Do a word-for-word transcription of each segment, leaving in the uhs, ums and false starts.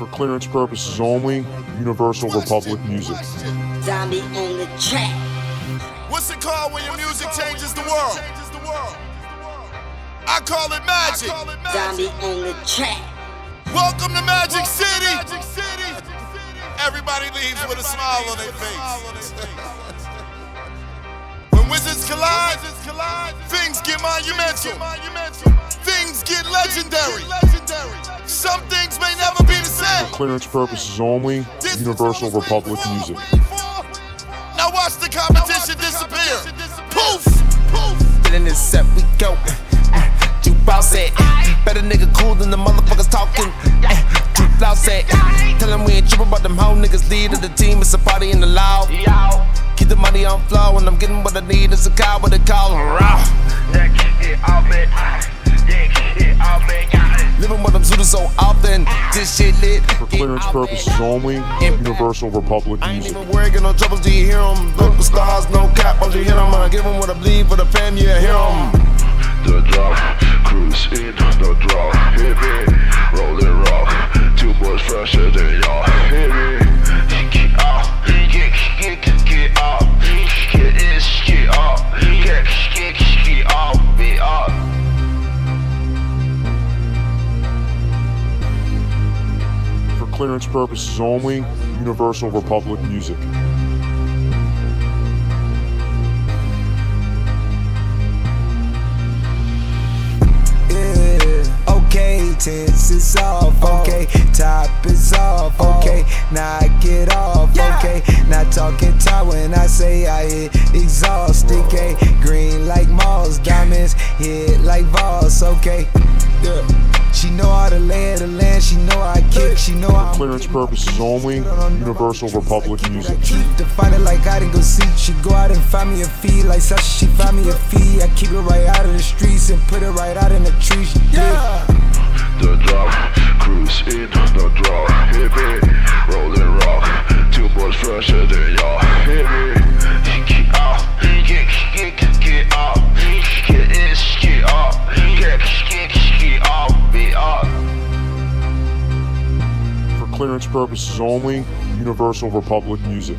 clearance purposes only, Universal Republic Music. Zombie on the track. What's it called when your music changes the world? I call it magic. Zombie on the track. Welcome to Magic City. Everybody leaves with a smile on their face. When wizards collide, things get monumental. Things get legendary. Some things may never be the same. For clearance purposes only, Universal Republic Music. Now watch the competition disappear. Poof! Poof! In this set we go. Too boss it. Better nigga cool than the motherfuckers talking. Too loud it. Tell them we ain't trippin' about them hoe niggas. Lead of the team, it's a party in the loud. Keep the money on flow and I'm getting what I need. It's a cow with a call. Living with them Zooters so often. This shit lit. For clearance purposes only, Universal Republic I ain't Music. even worried, no troubles, do you hear them? Look for stars, no cap, once you hit them. I give them what I believe for the fam, yeah, hear them. The drop, cruise in the drop, hit me, rollin' rock, two boys fresher than y'all, hit me. Get off, get, get, get off, get this, get off, get, get, get off, be off. For clearance purposes only, Universal Republic Music. Okay, tense is off, okay, top is off, okay, now I get off, okay, not talking top when I say I hit exhaust, okay, green like moss, diamonds hit like Voss, okay, yeah. She know how to lay the land, she know I kick, she know how For clearance purposes only, Universal Republic Music. I keep to find it like I didn't go seek. She go out and find me a fee, like Sasha, she find me a fee. I keep it right out of the streets and put it right out in the trees. Yeah. The drop, cruise in the drop, hit me, rollin' rock, two boys fresher than y'all, hit me. Get off, get, get, get off, get this, get off, get, get, get off, be off. For clearance purposes only, Universal Republic Music.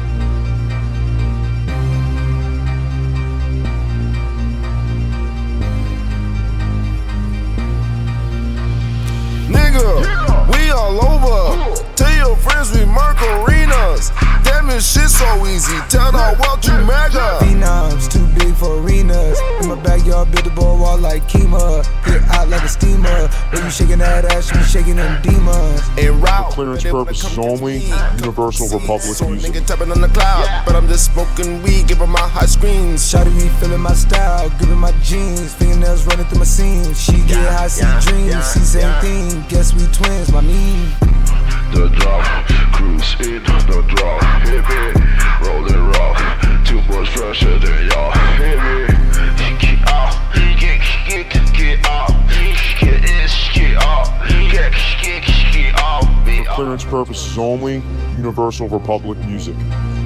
Nigga, we all over. Tell your friends we murk arenas. Damn, this shit so easy. Tell the world you mega. Phenoms, too big for arenas. In my backyard, build the boardwalk like Kima. Hit out like a steamer. When you shaking that ass, you shaking them demons. And For route. clearance purposes only, Universal Republic So Music. nigga tapping on the cloud, but I'm just smoking weed, giving my high screams. Shawty me feeling my style, gripping my jeans, fingernails running through my seams. She get high, see dreams, see same thing. Guess we twins, my mean. The drop, cruise in the drop, hit me, rollin' rock, two boys fresher than y'all, hit me. Get off, get, get, get off, get this, get off, get, get, get off, be For off. clearance purposes only, Universal Republic Music.